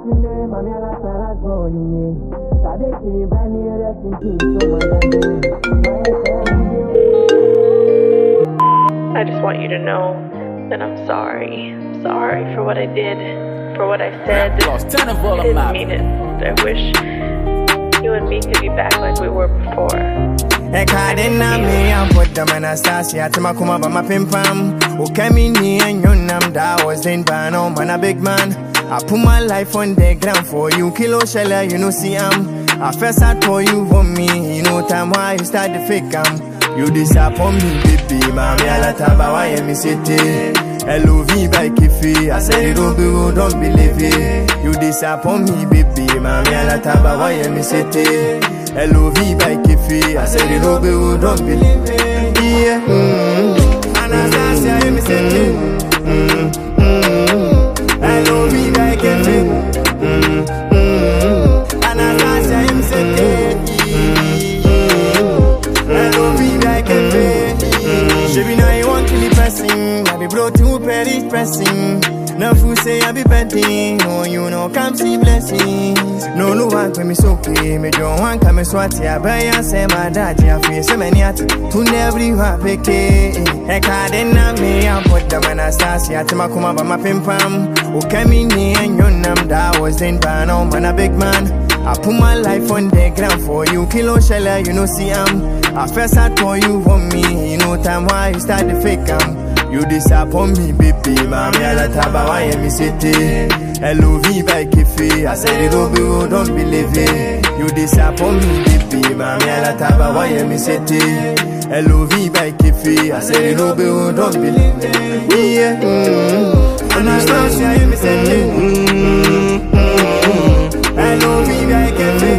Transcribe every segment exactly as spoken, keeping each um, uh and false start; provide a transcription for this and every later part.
I just want you to know that I'm sorry. Sorry for what I did, for what I said. I didn't mean it. I wish you and me could be back like we were before. Ekadena me and put them Anastasia to my kuma by my pim pam. Okay, me ni and your nam that was in Bano, man a big man. I put my life on the ground for you, kilo sheller, you know see am. I first I told you for me, you know time why you start the fake am. You disappoint me, baby, mami ala taba why you miss it. L O V by Kifi, I said it don't be good, don't believe it. You disappoint me, baby, mami ala taba why you miss it. L O V by Kifi, I said it don't be good, don't believe it. Yeah, mm-hmm. Anastasia, you miss it. Mm-hmm. L O V by Kifi. Mm-hmm. Anastasia, you miss it. She be know you want kill the person. I be brought to Paris pressing. No food say I be betting. No, you know come see blessings. No, no one when me so okay. Me don't want come swati. I buy and say my dad. I feel so many at to never you happy. I can't me. I put them in Anastasia. To my kuma by my pim pam. Okay, me ni and your nam that was in Bano, man a big man. I put my life on the ground for you, kilo sheller, you know see am. I first I told you for me, you know time why you start the fake am. You disappoint me, baby, mami ala taba why you miss it. L O V by Kifi, I said it don't be good, don't believe it. You disappoint me, baby, mami ala taba why you miss it. L O V by Kifi, I said it don't be good, don't believe it. Yeah, mm-hmm. Anastasia, you miss it. Mm-hmm. L O V by Kifi.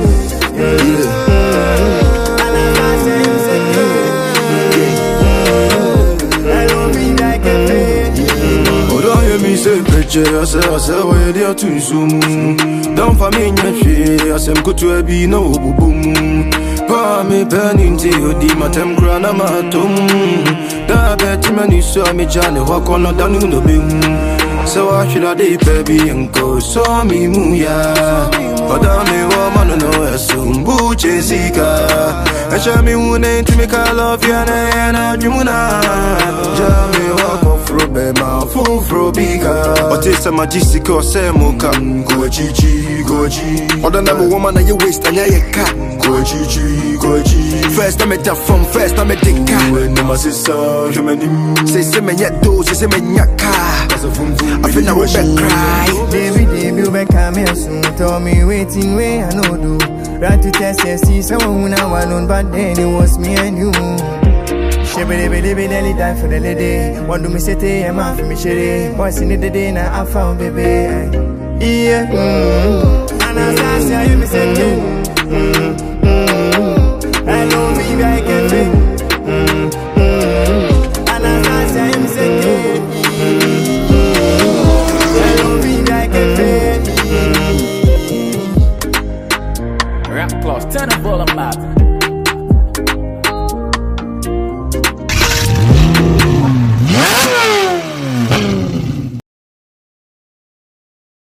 I say, I say, where they are too soon. Don't for me, I say, I'm good to be no boom. Pa me penny to you, di matem grana matum. Da bet many saw me, Johnny, walk on a down in the beam. So I should have baby and go, saw me mooya. But I may woman no assume, boo Jessica. I shall me one name to make a love yana and a jumuna. Jammy walk off rubber mouth, full frobica. But it's a majestic or semoka. Go chichi, go chi. Or the number woman that you waste and I cat. Go chichi, go chi. First I met her from first I met the cat. When the sister, you made him say, Semen yet do, say, Semen yaka. I feel I will cry. Baby, baby, you back come here soon. Tell me waiting where I know do. Right to test and see someone who I known, but then it was me and you. Shabby, baby, baby, daily die for the lady. One do me say, I'm out for me, shitty. Boys in the day now I found baby. Yeah, mm-hmm. Anastasia, you miss it. Mm-hmm. I know me, I can feel. Mm-hmm. Anastasia, you miss it. Rap class, ten of all I'm